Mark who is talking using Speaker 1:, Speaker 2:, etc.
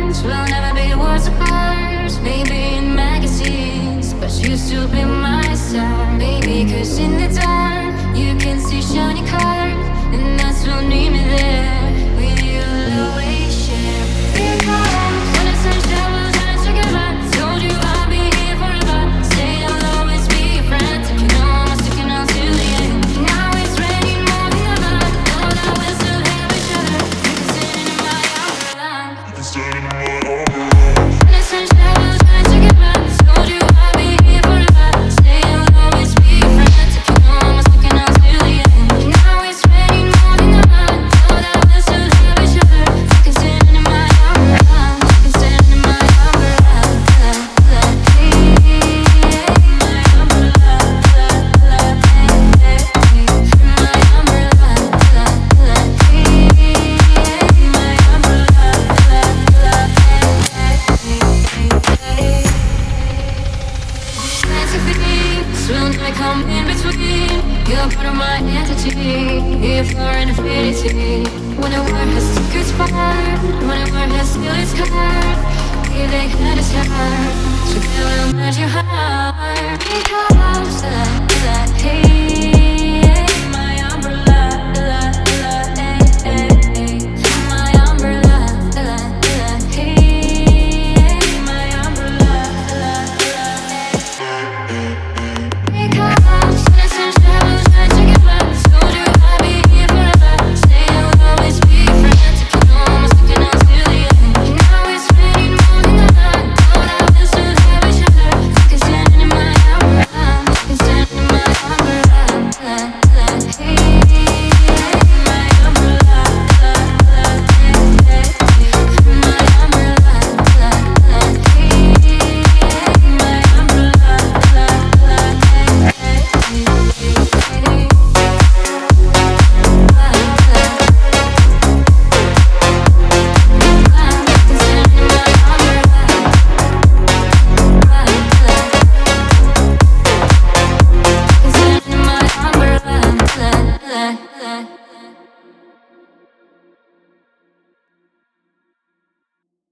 Speaker 1: times will never be words apart. Maybe in magazines, but you still be my star. Maybe cause in the dark you can see shiny cars, and that's what need me there. With you always share. Because when the sun showers and together, told you I'll be here forever. Say I'll always be your friend. You know I'm sticking out till the end. Now it's raining more than ever. Know that we'll still have each other. You can stand in my umbrella. You can stand in my umbrella. When the sun showers and together, told you I'll be here forever. Say I'll always be your friend. You know I'm sticking out till the end. Now it's raining more than ever. Know that we'll still have each other. You can stand in my umbrella. You can stand in my umbrella. Will never come in between. You're part of my entity. If you're an infinity, when a word has took its part, when a word has still its card, if they had its heart, so they will melt your heart. Because that hate.